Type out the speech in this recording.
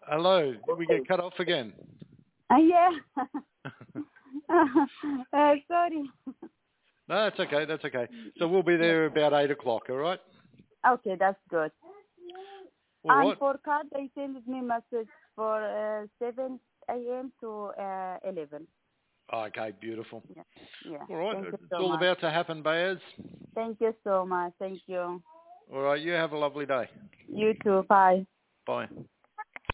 Hello. Did we get cut off again? Yeah. Sorry. No, that's okay. That's okay. So we'll be there about 8 o'clock, all right? Okay, that's good. All And right. for card, they sent me message for 7 a.m. to 11. Okay, beautiful. Yeah. All right. Thank you It's so all much. about to happen, Bayaz. Thank you so much. Thank you. All right. You have a lovely day. You too. Bye. Bye.